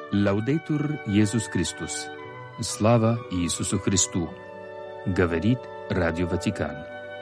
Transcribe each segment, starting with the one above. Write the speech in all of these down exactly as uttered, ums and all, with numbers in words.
Лаудейтур Иисус Христос. Слава Иисусу Христу. Говорит Радио Ватикан.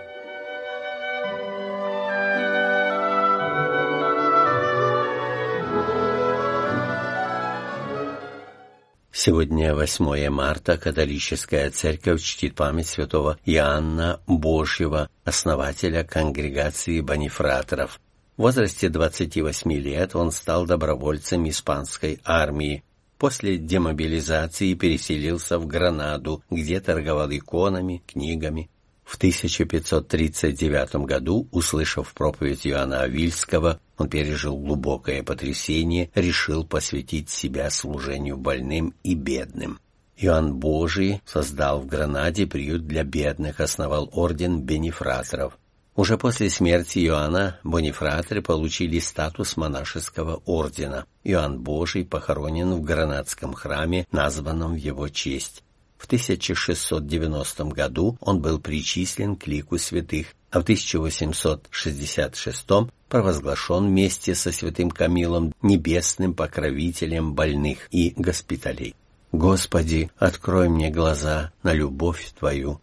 Сегодня восьмое марта, католическая церковь чтит память святого Иоанна Божьего, основателя конгрегации бонифраторов. В возрасте двадцати восьми лет он стал добровольцем испанской армии. После демобилизации переселился в Гранаду, где торговал иконами, книгами. В тысяча пятьсот тридцать девятом году, услышав проповедь Иоанна Авильского, он пережил глубокое потрясение, решил посвятить себя служению больным и бедным. Иоанн Божий создал в Гранаде приют для бедных, основал орден бонифраторов. Уже после смерти Иоанна бонифраторы получили статус монашеского ордена. Иоанн Божий похоронен в Гранадском храме, названном в его честь. В тысяча шестьсот девяностом году он был причислен к лику святых, а в тысяча восемьсот шестьдесят шестом провозглашен вместе со святым Камилом небесным покровителем больных и госпиталей. Господи, открой мне глаза на любовь Твою.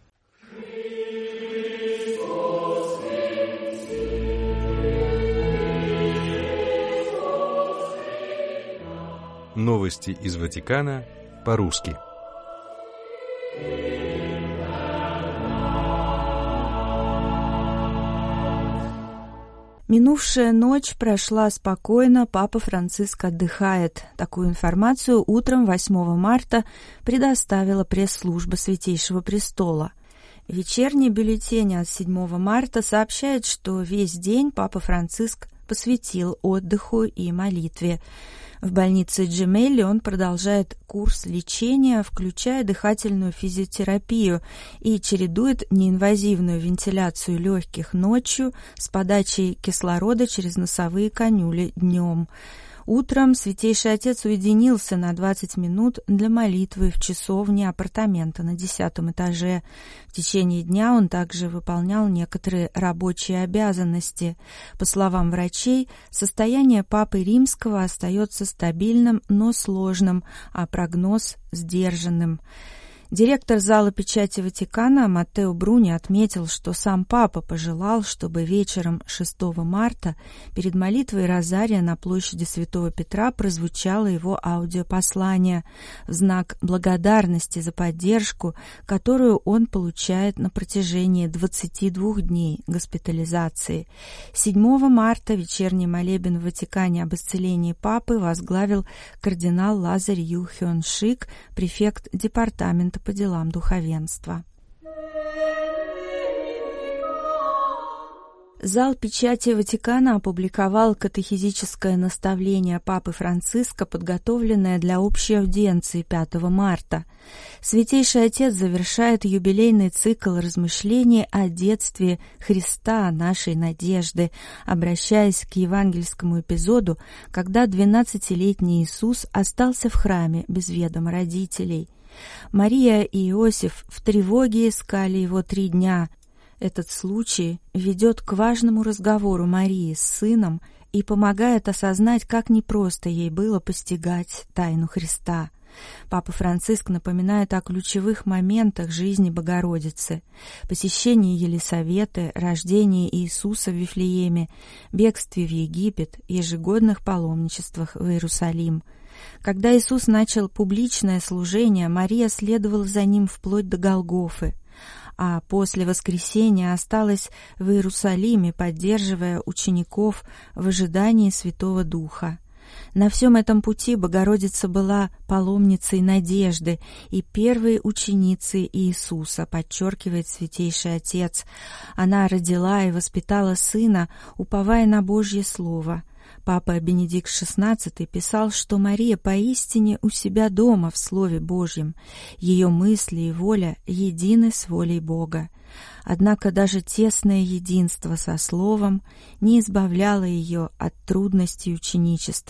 Новости из Ватикана по-русски. Минувшая ночь прошла спокойно, Папа Франциск отдыхает. Такую информацию утром восьмого марта предоставила пресс-служба Святейшего Престола. Вечерний бюллетень от седьмого марта сообщает, что весь день Папа Франциск посвятил отдыху и молитве. В больнице Джемелли он продолжает курс лечения, включая дыхательную физиотерапию, и чередует неинвазивную вентиляцию легких ночью с подачей кислорода через носовые канюли днем. Утром Святейший Отец уединился на двадцать минут для молитвы в часовне апартамента на десятом этаже. В течение дня он также выполнял некоторые рабочие обязанности. По словам врачей, состояние Папы Римского остается стабильным, но сложным, а прогноз – сдержанным. Директор зала печати Ватикана Маттео Бруни отметил, что сам Папа пожелал, чтобы вечером шестого марта перед молитвой Розария на площади Святого Петра прозвучало его аудиопослание в знак благодарности за поддержку, которую он получает на протяжении двадцати двух дней госпитализации. седьмого марта вечерний молебен в Ватикане об исцелении Папы возглавил кардинал Лазарь Ю Хён Шик, префект департамента по делам духовенства. Зал печати Ватикана опубликовал катехизическое наставление Папы Франциска, подготовленное для общей аудиенции пятого марта. Святейший Отец завершает юбилейный цикл размышлений о детстве Христа, нашей надежды, обращаясь к евангельскому эпизоду, когда двенадцатилетний Иисус остался в храме без ведома родителей. Мария и Иосиф в тревоге искали его три дня. Этот случай ведет к важному разговору Марии с сыном и помогает осознать, как непросто ей было постигать тайну Христа. Папа Франциск напоминает о ключевых моментах жизни Богородицы: посещении Елисаветы, рождении Иисуса в Вифлееме, бегстве в Египет, ежегодных паломничествах в Иерусалим. Когда Иисус начал публичное служение, Мария следовала за ним вплоть до Голгофы, а после воскресения осталась в Иерусалиме, поддерживая учеников в ожидании Святого Духа. На всем этом пути Богородица была паломницей надежды и первой ученицей Иисуса, подчеркивает Святейший Отец. Она родила и воспитала Сына, уповая на Божье Слово. Папа Бенедикт шестнадцатый писал, что Мария поистине у себя дома в Слове Божьем. Ее мысли и воля едины с волей Бога. Однако даже тесное единство со Словом не избавляло ее от трудностей ученичества,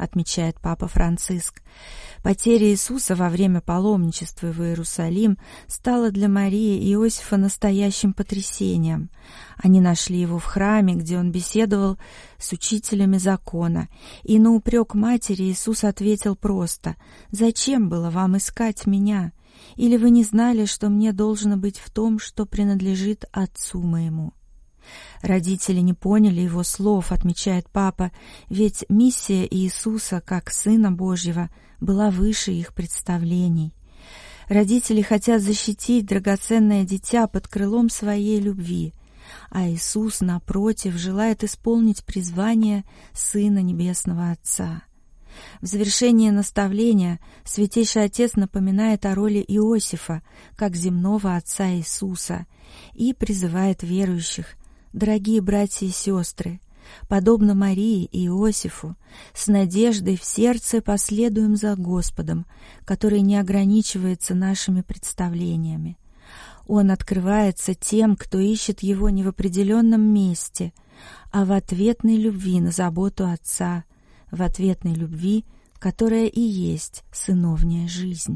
отмечает Папа Франциск. Потеря Иисуса во время паломничества в Иерусалим стала для Марии и Иосифа настоящим потрясением. Они нашли его в храме, где он беседовал с учителями закона, и на упрек матери Иисус ответил просто: «Зачем было вам искать меня? Или вы не знали, что мне должно быть в том, что принадлежит Отцу моему?» Родители не поняли его слов, отмечает Папа, ведь миссия Иисуса как Сына Божьего была выше их представлений. Родители хотят защитить драгоценное дитя под крылом своей любви, а Иисус, напротив, желает исполнить призвание Сына Небесного Отца. В завершении наставления Святейший Отец напоминает о роли Иосифа как земного отца Иисуса и призывает верующих: «Дорогие братья и сестры, подобно Марии и Иосифу, с надеждой в сердце последуем за Господом, который не ограничивается нашими представлениями. Он открывается тем, кто ищет Его не в определенном месте, а в ответной любви на заботу Отца, в ответной любви, которая и есть сыновняя жизнь».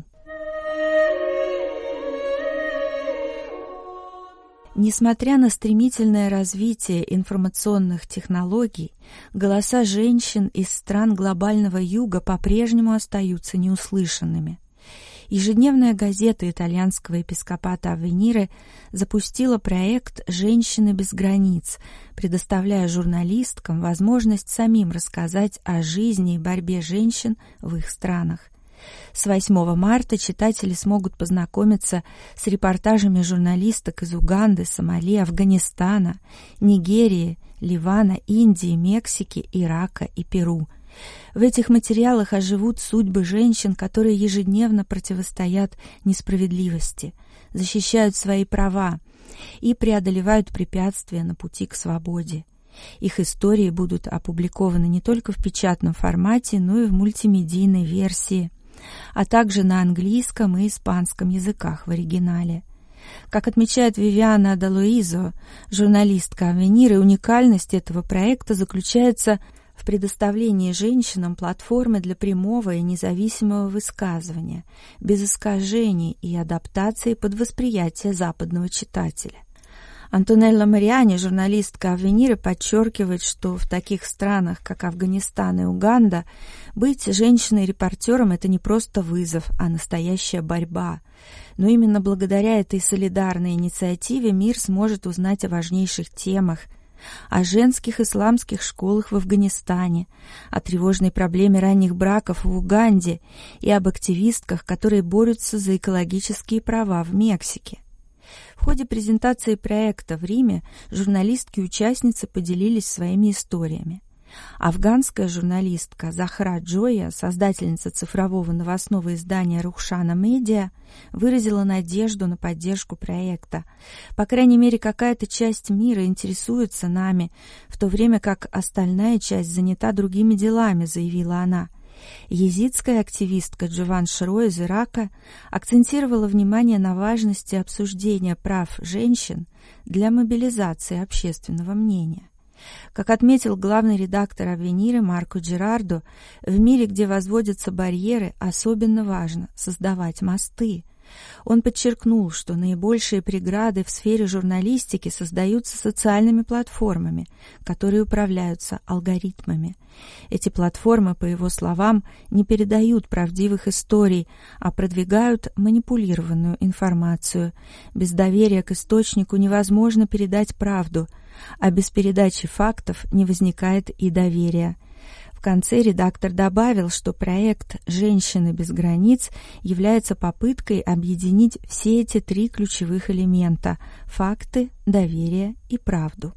Несмотря на стремительное развитие информационных технологий, голоса женщин из стран глобального юга по-прежнему остаются неуслышанными. Ежедневная газета итальянского епископата Аввенире запустила проект «Женщины без границ», предоставляя журналисткам возможность самим рассказать о жизни и борьбе женщин в их странах. С восьмого марта читатели смогут познакомиться с репортажами журналисток из Уганды, Сомали, Афганистана, Нигерии, Ливана, Индии, Мексики, Ирака и Перу. В этих материалах оживут судьбы женщин, которые ежедневно противостоят несправедливости, защищают свои права и преодолевают препятствия на пути к свободе. Их истории будут опубликованы не только в печатном формате, но и в мультимедийной версии, а также на английском и испанском языках в оригинале. Как отмечает Вивиана Далуизо, журналистка Аввенире, уникальность этого проекта заключается в предоставлении женщинам платформы для прямого и независимого высказывания, без искажений и адаптации под восприятие западного читателя. Антонелла Мариани, журналистка Аввенире, подчеркивает, что в таких странах, как Афганистан и Уганда, быть женщиной-репортером – это не просто вызов, а настоящая борьба. Но именно благодаря этой солидарной инициативе мир сможет узнать о важнейших темах, о женских исламских школах в Афганистане, о тревожной проблеме ранних браков в Уганде и об активистках, которые борются за экологические права в Мексике. В ходе презентации проекта в Риме журналистки и участницы поделились своими историями. Афганская журналистка Захра Джоя, создательница цифрового новостного издания «Рухшана Медиа», выразила надежду на поддержку проекта. По крайней мере, какая-то часть мира интересуется нами, в то время как остальная часть занята другими делами, заявила она. Езидская активистка Джован Шро из Ирака акцентировала внимание на важности обсуждения прав женщин для мобилизации общественного мнения. Как отметил главный редактор Аввенире Марко Джерардо, в мире, где возводятся барьеры, особенно важно создавать мосты. Он подчеркнул, что наибольшие преграды в сфере журналистики создаются социальными платформами, которые управляются алгоритмами. Эти платформы, по его словам, не передают правдивых историй, а продвигают манипулированную информацию. Без доверия к источнику невозможно передать правду, а без передачи фактов не возникает и доверия. В конце редактор добавил, что проект «Женщины без границ» является попыткой объединить все эти три ключевых элемента – факты, доверие и правду.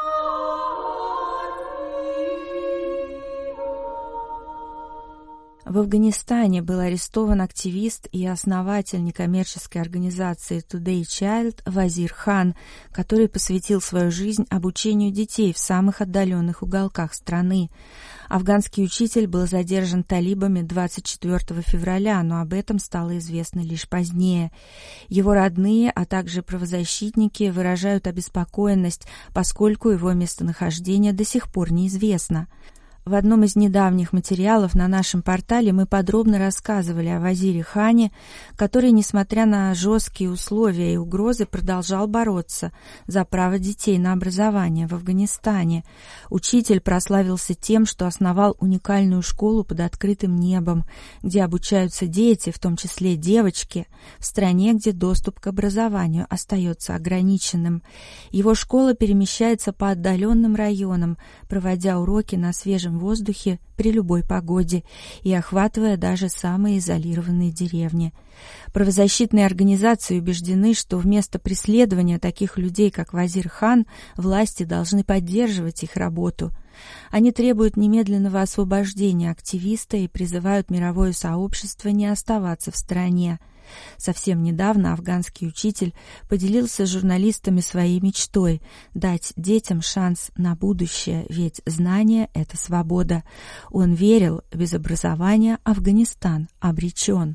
В Афганистане был арестован активист и основатель некоммерческой организации Today Child Вазир Хан, который посвятил свою жизнь обучению детей в самых отдаленных уголках страны. Афганский учитель был задержан талибами двадцать четвёртого февраля, но об этом стало известно лишь позднее. Его родные, а также правозащитники выражают обеспокоенность, поскольку его местонахождение до сих пор неизвестно. В одном из недавних материалов на нашем портале мы подробно рассказывали о Вазире Хане, который, несмотря на жесткие условия и угрозы, продолжал бороться за право детей на образование в Афганистане. Учитель прославился тем, что основал уникальную школу под открытым небом, где обучаются дети, в том числе девочки, в стране, где доступ к образованию остается ограниченным. Его школа перемещается по отдаленным районам, проводя уроки на свежем воздухе при любой погоде и охватывая даже самые изолированные деревни. Правозащитные организации убеждены, что вместо преследования таких людей, как Вазир Хан, власти должны поддерживать их работу. Они требуют немедленного освобождения активиста и призывают мировое сообщество не оставаться в стороне. Совсем недавно афганский учитель поделился с журналистами своей мечтой — дать детям шанс на будущее, ведь знание — это свобода. Он верил, без образования Афганистан обречен.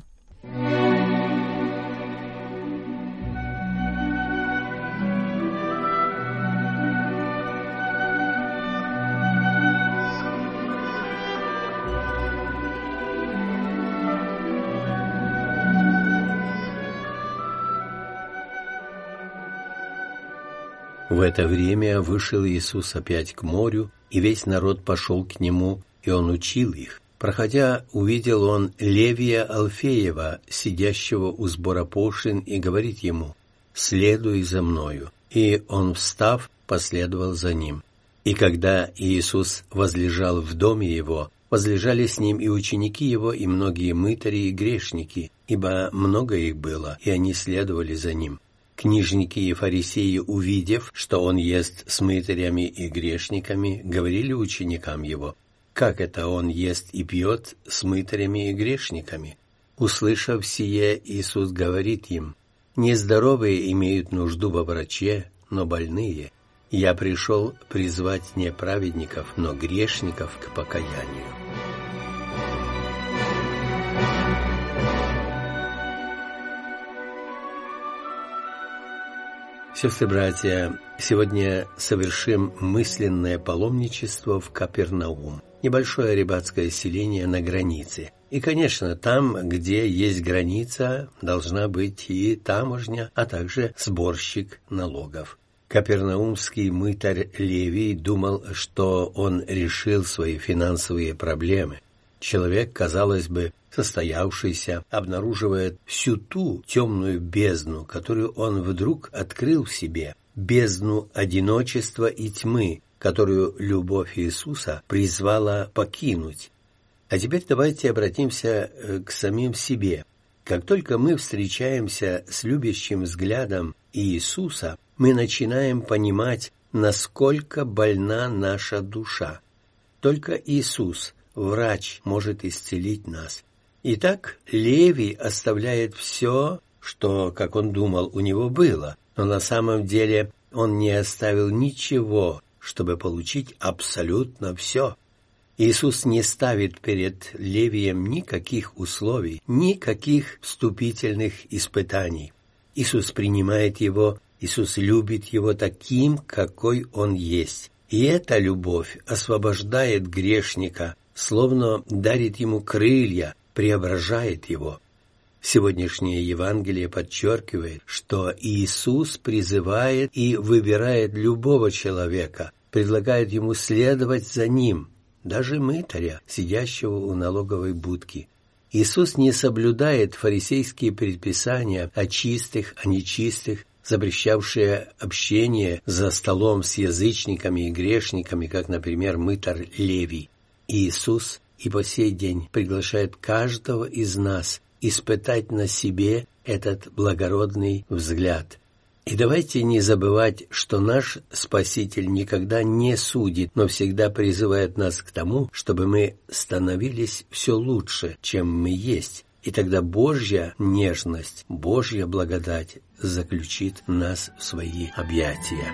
В это время вышел Иисус опять к морю, и весь народ пошел к нему, и он учил их. Проходя, увидел он Левия Алфеева, сидящего у сбора пошлин, и говорит ему: «Следуй за мною». И он, встав, последовал за ним. И когда Иисус возлежал в доме его, возлежали с ним и ученики его, и многие мытари и грешники, ибо много их было, и они следовали за ним. Книжники и фарисеи, увидев, что он ест с мытарями и грешниками, говорили ученикам его: «Как это он ест и пьет с мытарями и грешниками?» Услышав сие, Иисус говорит им: «Нездоровые имеют нужду во враче, но больные. Я пришел призвать не праведников, но грешников к покаянию». Сестры-братья, сегодня совершим мысленное паломничество в Капернаум, небольшое арабатское селение на границе. И, конечно, там, где есть граница, должна быть и таможня, а также сборщик налогов. Капернаумский мытарь Левий думал, что он решил свои финансовые проблемы. Человек, казалось бы, состоявшийся, обнаруживает всю ту темную бездну, которую он вдруг открыл в себе, бездну одиночества и тьмы, которую любовь Иисуса призвала покинуть. А теперь давайте обратимся к самим себе. Как только мы встречаемся с любящим взглядом Иисуса, мы начинаем понимать, насколько больна наша душа. Только Иисус, врач, может исцелить нас. Итак, Левий оставляет все, что, как он думал, у него было, но на самом деле он не оставил ничего, чтобы получить абсолютно все. Иисус не ставит перед Левием никаких условий, никаких вступительных испытаний. Иисус принимает его, Иисус любит его таким, какой он есть. И эта любовь освобождает грешника, словно дарит ему крылья, преображает его. Сегодняшнее Евангелие подчеркивает, что Иисус призывает и выбирает любого человека, предлагает ему следовать за ним, даже мытаря, сидящего у налоговой будки. Иисус не соблюдает фарисейские предписания о чистых, о нечистых, запрещавшие общение за столом с язычниками и грешниками, как, например, мытарь Левий. Иисус и по сей день приглашает каждого из нас испытать на себе этот благородный взгляд. И давайте не забывать, что наш Спаситель никогда не судит, но всегда призывает нас к тому, чтобы мы становились все лучше, чем мы есть. И тогда Божья нежность, Божья благодать заключит нас в свои объятия.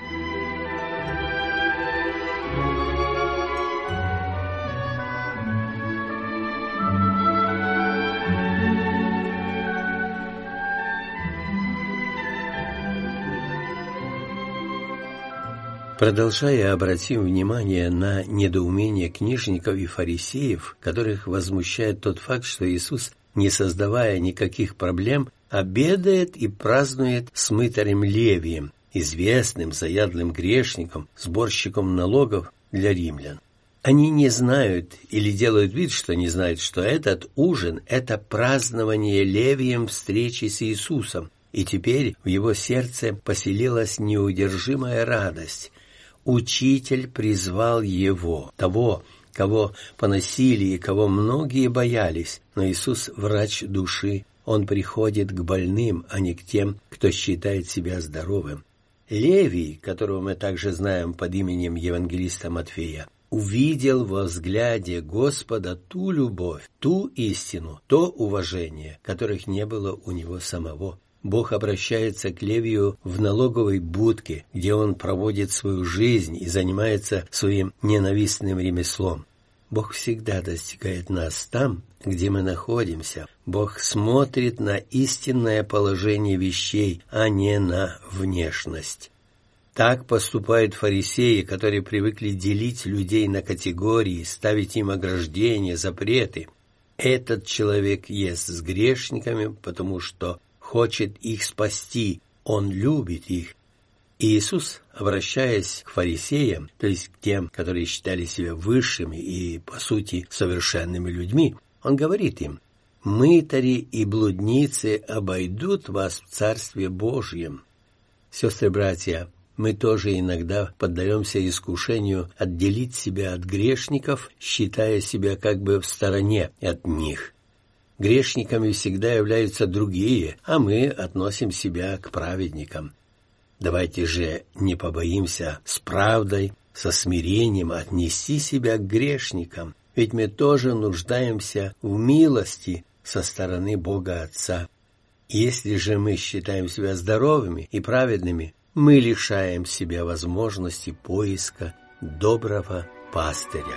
Продолжая, обратим внимание на недоумение книжников и фарисеев, которых возмущает тот факт, что Иисус, не создавая никаких проблем, обедает и празднует с мытарем Левием, известным заядлым грешником, сборщиком налогов для римлян. Они не знают или делают вид, что не знают, что этот ужин – это празднование Левием встречи с Иисусом, и теперь в его сердце поселилась неудержимая радость. Учитель призвал его, того, кого поносили и кого многие боялись, но Иисус – врач души, Он приходит к больным, а не к тем, кто считает себя здоровым. Левий, которого мы также знаем под именем евангелиста Матфея, увидел во взгляде Господа ту любовь, ту истину, то уважение, которых не было у него самого. Бог обращается к Левию в налоговой будке, где он проводит свою жизнь и занимается своим ненавистным ремеслом. Бог всегда достигает нас там, где мы находимся. Бог смотрит на истинное положение вещей, а не на внешность. Так поступают фарисеи, которые привыкли делить людей на категории, ставить им ограждения, запреты. Этот человек ест с грешниками, потому что хочет их спасти, он любит их. И Иисус, обращаясь к фарисеям, то есть к тем, которые считали себя высшими и, по сути, совершенными людьми, Он говорит им: «Мытари и блудницы обойдут вас в Царстве Божьем». Сестры-братья, мы тоже иногда поддаемся искушению отделить себя от грешников, считая себя как бы в стороне от них. Грешниками всегда являются другие, а мы относим себя к праведникам. Давайте же не побоимся с правдой, со смирением отнести себя к грешникам, ведь мы тоже нуждаемся в милости со стороны Бога Отца. Если же мы считаем себя здоровыми и праведными, мы лишаем себя возможности поиска доброго пастыря.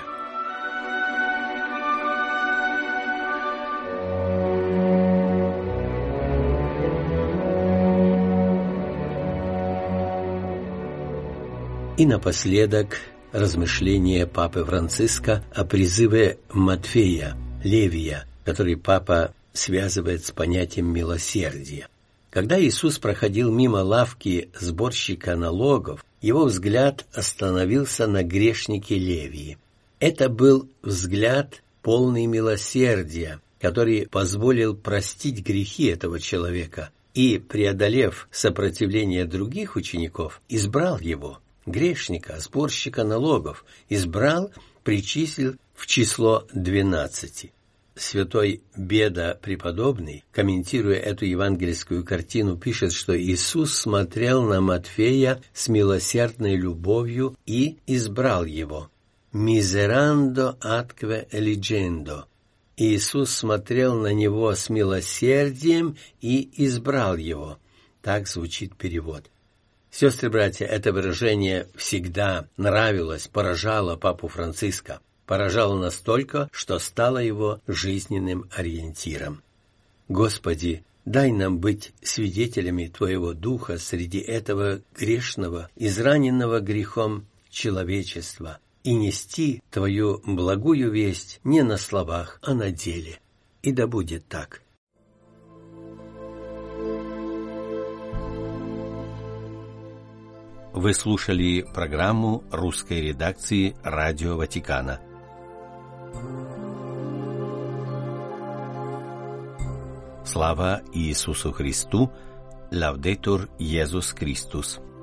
И напоследок размышление Папы Франциска о призыве Матфея, Левия, который Папа связывает с понятием милосердия. Когда Иисус проходил мимо лавки сборщика налогов, его взгляд остановился на грешнике Левии. Это был взгляд полный милосердия, который позволил простить грехи этого человека и, преодолев сопротивление других учеников, избрал его. Грешника, сборщика налогов, избрал, причислил в число двенадцати. Святой Беда Преподобный, комментируя эту евангельскую картину, пишет, что Иисус смотрел на Матфея с милосердной любовью и избрал его. «Miserando atque eligendo». Иисус смотрел на него с милосердием и избрал его. Так звучит перевод. Сестры-братья, это выражение всегда нравилось, поражало Папу Франциска. Поражало настолько, что стало его жизненным ориентиром. Господи, дай нам быть свидетелями Твоего Духа среди этого грешного, израненного грехом человечества и нести Твою благую весть не на словах, а на деле. И да будет так. Вы слушали программу русской редакции Радио Ватикана. Слава Иисусу Христу! Лаудетур Иисус Христос!